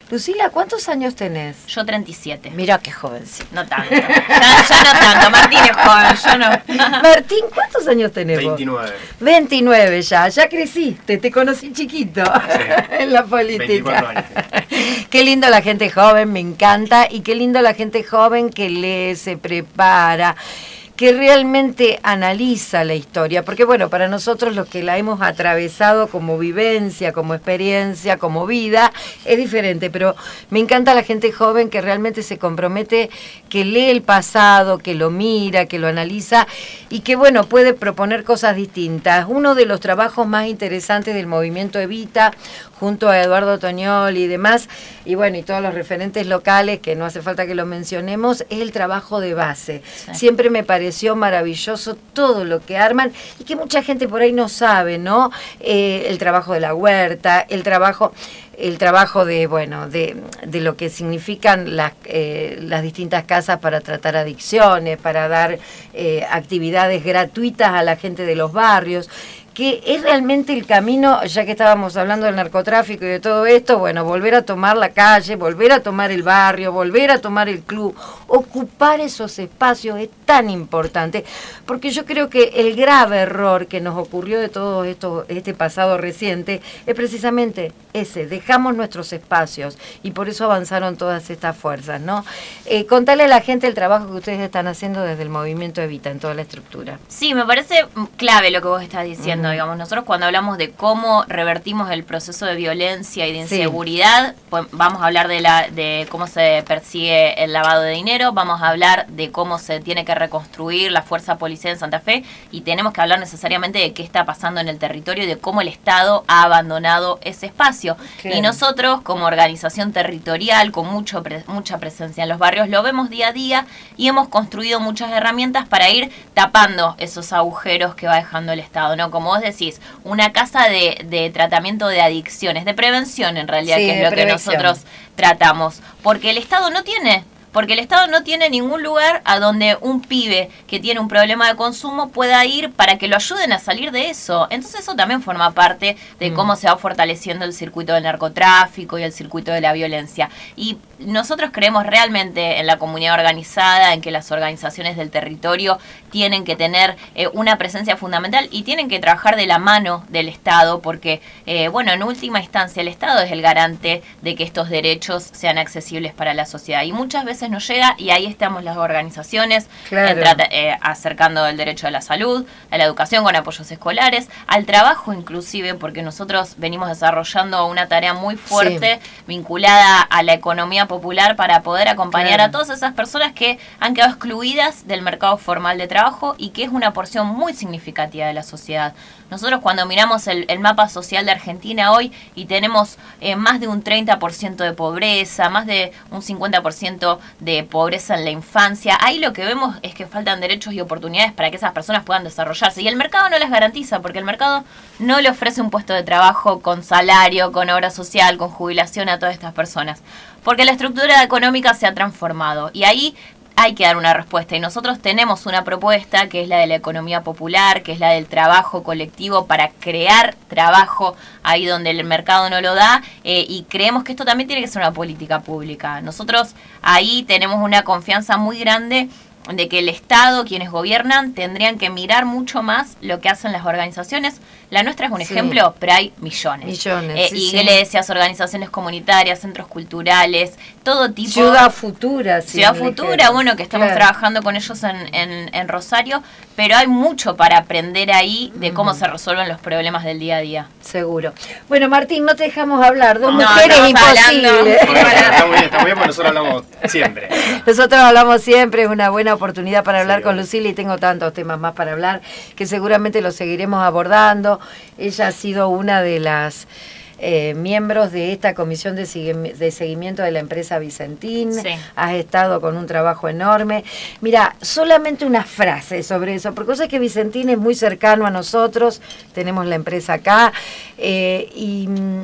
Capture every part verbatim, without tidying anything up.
Lucila, ¿cuántos años tenés? Yo treinta y siete. Mira qué jovencito. No tanto. Ya, ya no tanto. Martín es joven, yo no. Martín, ¿cuántos años tenés vos? veintinueve. veintinueve ya, ya creciste, te conocí chiquito Sí. en la política. veinticuatro años. Qué lindo la gente joven, me encanta, y qué lindo la gente joven que lee, se prepara, que realmente analiza la historia, porque bueno, para nosotros los que la hemos atravesado como vivencia, como experiencia, como vida, es diferente, pero me encanta la gente joven que realmente se compromete, que lee el pasado, que lo mira, que lo analiza y que bueno, puede proponer cosas distintas. Uno de los trabajos más interesantes del movimiento Evita, junto a Eduardo Toñoli y demás, y bueno, y todos los referentes locales, que no hace falta que lo mencionemos, es el trabajo de base. Sí. Siempre me pareció maravilloso todo lo que arman, y que mucha gente por ahí no sabe, ¿no? Eh, el trabajo de la huerta, el trabajo... el trabajo de, bueno, de, de lo que significan las, eh, las distintas casas para tratar adicciones, para dar eh, actividades gratuitas a la gente de los barrios, que es realmente el camino, ya que estábamos hablando del narcotráfico y de todo esto, bueno, volver a tomar la calle, volver a tomar el barrio, volver a tomar el club, ocupar esos espacios es tan importante, porque yo creo que el grave error que nos ocurrió de todo esto, este pasado reciente, es precisamente ese, dejamos nuestros espacios, y por eso avanzaron todas estas fuerzas, ¿no? Eh, contale a la gente el trabajo que ustedes están haciendo desde el movimiento Evita en toda la estructura. Sí, me parece clave lo que vos estás diciendo. Uh-huh. Digamos, nosotros cuando hablamos de cómo revertimos el proceso de violencia y de inseguridad, sí. pues vamos a hablar de la de cómo se persigue el lavado de dinero, vamos a hablar de cómo se tiene que reconstruir la fuerza policial en Santa Fe, y tenemos que hablar necesariamente de qué está pasando en el territorio y de cómo el Estado ha abandonado ese espacio. Claro. Y nosotros, como organización territorial, con mucho pre- mucha presencia en los barrios, lo vemos día a día, y hemos construido muchas herramientas para ir tapando esos agujeros que va dejando el Estado, ¿no? Como vos decís, una casa de, de tratamiento de adicciones, de prevención en realidad, sí, que es lo que nosotros tratamos, porque el Estado no tiene... Porque el Estado no tiene ningún lugar a donde un pibe que tiene un problema de consumo pueda ir para que lo ayuden a salir de eso. Entonces eso también forma parte de cómo se va fortaleciendo el circuito del narcotráfico y el circuito de la violencia. Y nosotros creemos realmente en la comunidad organizada, en que las organizaciones del territorio tienen que tener eh, una presencia fundamental y tienen que trabajar de la mano del Estado, porque, eh, bueno, en última instancia el Estado es el garante de que estos derechos sean accesibles para la sociedad. Y muchas veces no llega, y ahí estamos las organizaciones, claro. eh, trata, eh, acercando el derecho a la salud, a la educación con apoyos escolares, al trabajo inclusive, porque nosotros venimos desarrollando una tarea muy fuerte, sí. vinculada a la economía popular, para poder acompañar claro. a todas esas personas que han quedado excluidas del mercado formal de trabajo, y que es una porción muy significativa de la sociedad. Nosotros cuando miramos el, el mapa social de Argentina hoy, y tenemos eh, más de un treinta por ciento de pobreza, más de un cincuenta por ciento de pobreza en la infancia, ahí lo que vemos es que faltan derechos y oportunidades para que esas personas puedan desarrollarse, y el mercado no las garantiza, porque el mercado no le ofrece un puesto de trabajo con salario, con obra social, con jubilación a todas estas personas, porque la estructura económica se ha transformado, y ahí hay que dar una respuesta, y nosotros tenemos una propuesta que es la de la economía popular, que es la del trabajo colectivo, para crear trabajo ahí donde el mercado no lo da, eh, y creemos que esto también tiene que ser una política pública. Nosotros ahí tenemos una confianza muy grande de que el Estado, quienes gobiernan, tendrían que mirar mucho más lo que hacen las organizaciones. La nuestra es un sí. ejemplo, pero hay millones. Millones, eh, sí, iglesias, sí. organizaciones comunitarias, centros culturales, todo tipo. Ciudad Futura. Sí, Ciudad Futura, ligero. Bueno, que estamos claro. trabajando con ellos en, en, en Rosario, pero hay mucho para aprender ahí de cómo mm. se resuelven los problemas del día a día. Seguro. Bueno, Martín, no te dejamos hablar. Dos no, mujeres imposibles. Bueno, está muy bien, está muy bien, porque nosotros hablamos siempre. Nosotros hablamos siempre, es una buena oportunidad para hablar sí, con bueno. Lucila, y tengo tantos temas más para hablar que seguramente los seguiremos abordando. Ella ha sido una de las eh, miembros de esta comisión de, sigue, de seguimiento de la empresa Vicentín. Sí. Has estado con un trabajo enorme. Mira, solamente una frase sobre eso, porque cosa que Vicentín es muy cercano a nosotros, tenemos la empresa acá, eh, y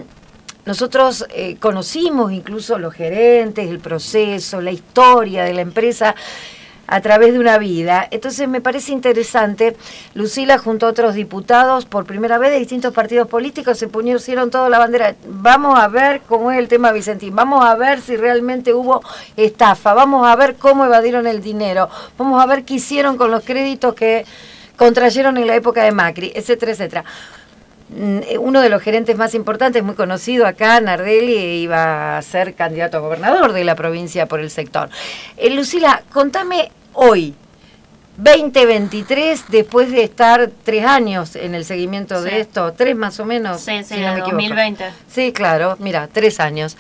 nosotros eh, conocimos incluso los gerentes, el proceso, la historia de la empresa. a través de una vida. Entonces me parece interesante, Lucila junto a otros diputados, por primera vez de distintos partidos políticos, se pusieron toda la bandera. Vamos a ver cómo es el tema Vicentín, vamos a ver si realmente hubo estafa, vamos a ver cómo evadieron el dinero, vamos a ver qué hicieron con los créditos que contrayeron en la época de Macri, etcétera, etcétera. Uno de los gerentes más importantes, muy conocido acá, Nardelli, iba a ser candidato a gobernador de la provincia por el sector. Eh, Lucila, contame hoy, veinte veintitrés, después de estar tres años en el seguimiento sí. de esto, tres más o menos. Sí, sí, si no de dos mil veinte. Sí, claro, mira, tres años.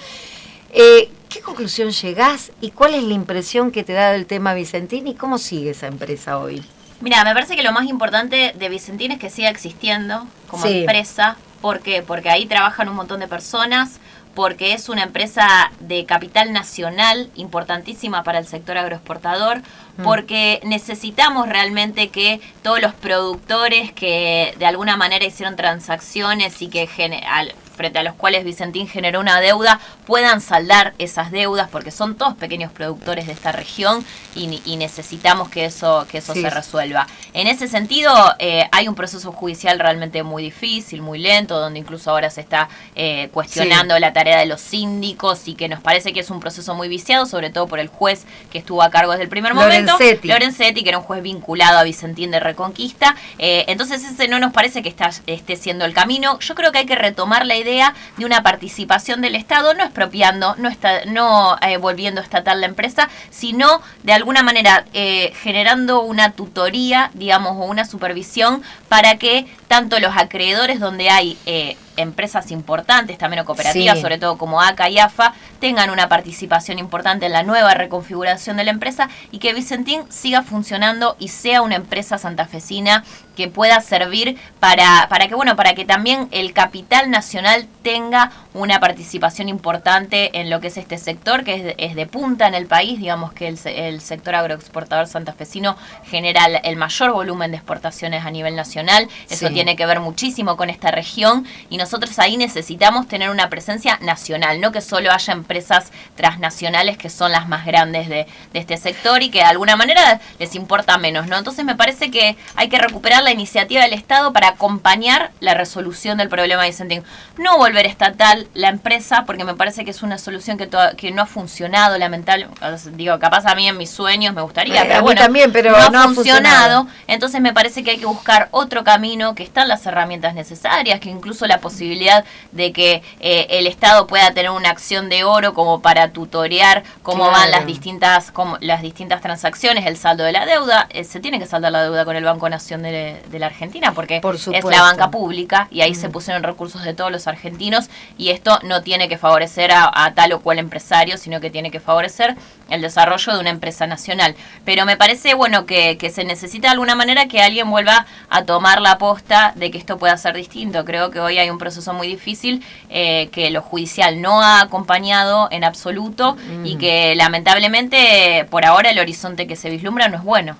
Eh, ¿Qué conclusión llegás y cuál es la impresión que te da del tema Vicentín y cómo sigue esa empresa hoy? Mira, me parece que lo más importante de Vicentín es que siga existiendo como sí. empresa. ¿Por qué? Porque ahí trabajan un montón de personas, porque es una empresa de capital nacional importantísima para el sector agroexportador, mm. porque necesitamos realmente que todos los productores que de alguna manera hicieron transacciones y que general frente a los cuales Vicentín generó una deuda, puedan saldar esas deudas, porque son todos pequeños productores de esta región y, y necesitamos que eso, que eso sí. se resuelva. En ese sentido, eh, hay un proceso judicial realmente muy difícil, muy lento, donde incluso ahora se está eh, cuestionando sí. la tarea de los síndicos y que nos parece que es un proceso muy viciado, sobre todo por el juez que estuvo a cargo desde el primer momento. Lorenzetti. Lorenzetti, que era un juez vinculado a Vicentín de Reconquista. Eh, entonces ese no nos parece que está, esté siendo el camino. Yo creo que hay que retomar la idea idea de una participación del Estado, no expropiando, no está, no eh, volviendo estatal la empresa, sino de alguna manera eh, generando una tutoría, digamos, o una supervisión para que tanto los acreedores donde hay eh, empresas importantes, también o cooperativas, sí. sobre todo como A C A y A F A, tengan una participación importante en la nueva reconfiguración de la empresa y que Vicentín siga funcionando y sea una empresa santafesina que pueda servir para, para que, bueno, para que también el capital nacional tenga una participación importante en lo que es este sector, que es de, es de punta en el país. Digamos que el, el sector agroexportador santafesino genera el mayor volumen de exportaciones a nivel nacional. Eso sí. tiene que ver muchísimo con esta región y nosotros ahí necesitamos tener una presencia nacional, no que solo haya empresas transnacionales que son las más grandes de, de este sector y que de alguna manera les importa menos, ¿no? Entonces me parece que hay que recuperar la iniciativa del Estado para acompañar la resolución del problema de Vicentín. No volver estatal la empresa, porque me parece que es una solución que, to- que no ha funcionado, lamentablemente. Digo, capaz a mí en mis sueños me gustaría, eh, pero bueno, también, pero no, no ha ha funcionado. funcionado. Entonces me parece que hay que buscar otro camino, que están las herramientas necesarias, que incluso la posibilidad de que eh, el Estado pueda tener una acción de oro como para tutorear cómo claro. van las distintas como, las distintas transacciones, el saldo de la deuda. Eh, se tiene que saldar la deuda con el Banco Nación de, de la Argentina, porque Por es la banca pública y ahí mm. se pusieron recursos de todos los argentinos y esto no tiene que favorecer a, a tal o cual empresario, sino que tiene que favorecer el desarrollo de una empresa nacional. Pero me parece, bueno, que, que se necesita de alguna manera que alguien vuelva a tomar la posta de que esto pueda ser distinto. Creo que hoy hay un proceso muy difícil eh, que lo judicial no ha acompañado en absoluto mm. y que lamentablemente por ahora el horizonte que se vislumbra no es bueno.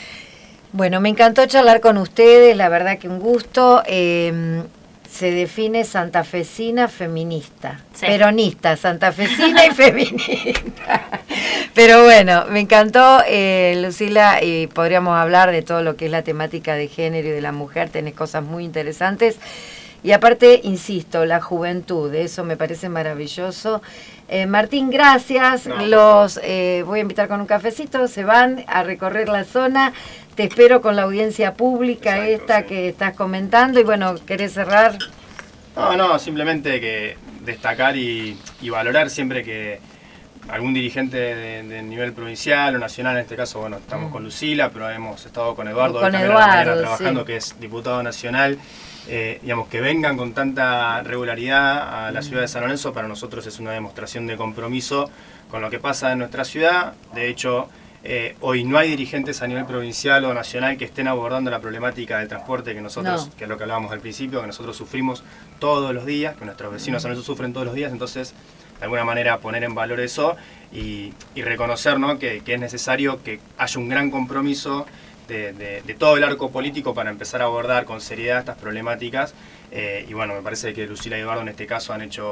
Bueno, me encantó charlar con ustedes, la verdad que un gusto. Eh, se define santafesina feminista, sí. peronista, santafesina y feminista. Pero bueno, me encantó, eh, Lucila, y podríamos hablar de todo lo que es la temática de género y de la mujer, tenés cosas muy interesantes. Y aparte, insisto, la juventud, eso me parece maravilloso. Eh, Martín, gracias. No, Los eh, voy a invitar con un cafecito, se van a recorrer la zona. Te espero con la audiencia pública. Exacto, esta sí. que estás comentando. Y bueno, ¿querés cerrar? No, no, simplemente que destacar y, y valorar siempre que algún dirigente de, de nivel provincial o nacional, en este caso, bueno, estamos mm. con Lucila, pero hemos estado con Eduardo, con de Eduardo trabajando, sí. que es diputado nacional. Eh, digamos, que vengan con tanta regularidad a la ciudad de San Lorenzo, para nosotros es una demostración de compromiso con lo que pasa en nuestra ciudad. De hecho, eh, hoy no hay dirigentes a nivel provincial o nacional que estén abordando la problemática del transporte que nosotros, no. que es lo que hablábamos al principio, que nosotros sufrimos todos los días, que nuestros vecinos San Lorenzo sufren todos los días. Entonces, de alguna manera poner en valor eso y, y reconocer, ¿no?, que, que es necesario que haya un gran compromiso De, de, de todo el arco político para empezar a abordar con seriedad estas problemáticas. Eh, y bueno, me parece que Lucila y Eduardo en este caso han hecho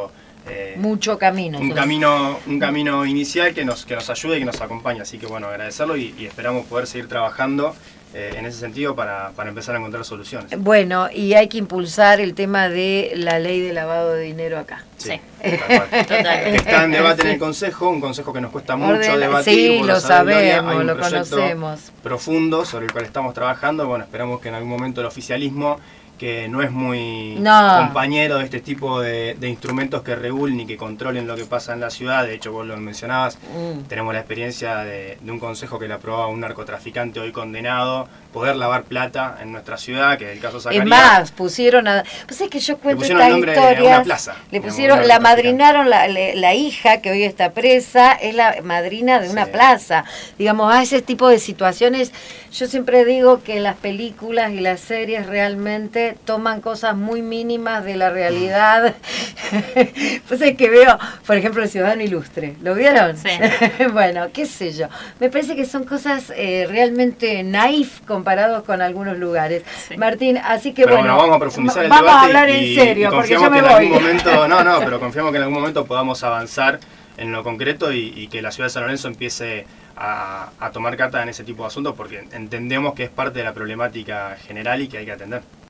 eh, mucho camino. Un camino, un camino inicial que nos, que nos ayude y que nos acompañe. Así que bueno, agradecerlo y, y esperamos poder seguir trabajando eh, en ese sentido para, para empezar a encontrar soluciones. Bueno, y hay que impulsar el tema de la ley de lavado de dinero acá. Sí, sí. Total. Está en debate en el Consejo, un Consejo que nos cuesta mucho Orden, debatir. Sí, por lo sabemos, hay lo un proyecto conocemos. profundo sobre el cual estamos trabajando. Bueno, esperamos que en algún momento el oficialismo, que no es muy no. compañero de este tipo de, de instrumentos que regulen y que controlen lo que pasa en la ciudad. De hecho, vos lo mencionabas, mm. tenemos la experiencia de, de un consejo que le aprobaba a un narcotraficante hoy condenado poder lavar plata en nuestra ciudad, que es el caso Zacarías. Es más, pusieron a... Pues es que yo cuento estas historias. De una plaza, le pusieron, digamos, la madrinaron, la, la hija que hoy está presa, es la madrina de una sí. plaza. Digamos, a ese tipo de situaciones, yo siempre digo que las películas y las series realmente toman cosas muy mínimas de la realidad. Pues es que veo, por ejemplo, El Ciudadano Ilustre. ¿Lo vieron? Sí. Bueno, qué sé yo. Me parece que son cosas eh, realmente naif comparados con algunos lugares. Sí. Martín, así que pero bueno, bueno, vamos a profundizar el vamos debate a hablar y, en serio, y porque yo me que voy. En algún momento, no, no, pero confiamos que en algún momento podamos avanzar en lo concreto y, y que la ciudad de San Lorenzo empiece a, a tomar carta en ese tipo de asuntos, porque entendemos que es parte de la problemática general y que hay que atender.